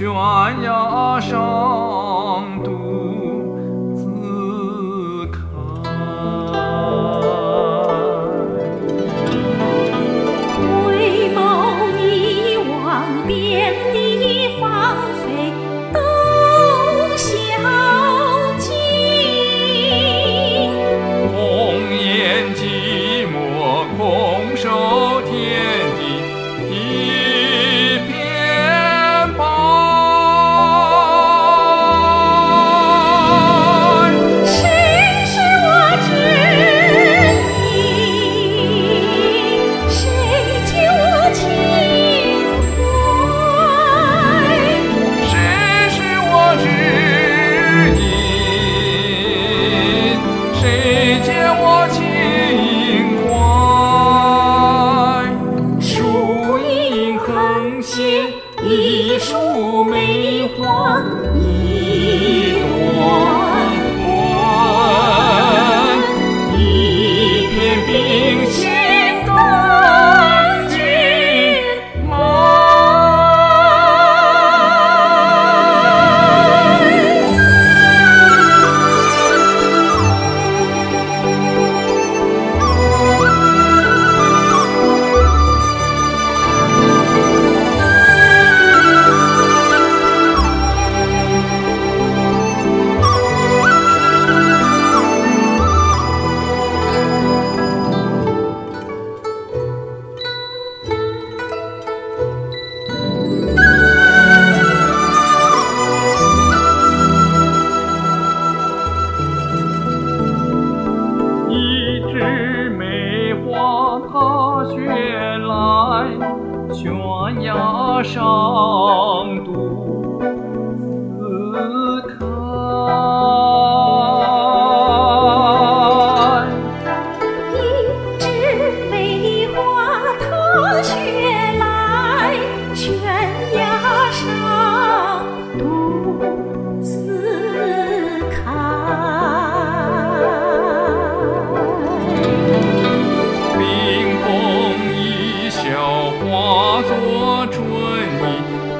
悬崖上独自看。 回眸一望，遍地芳菲都消尽。 空言寂寞，空守天地一片白。 谁是我知音？谁解我情怀？ 谁是我知音？谁解我情怀？树影横斜，一树梅花一段魂，一片冰心甘君埋。一枝梅花它绚来，悬崖上独自开。 一枝梅花它绚来，悬崖上独自开。 冰封一笑化作春意，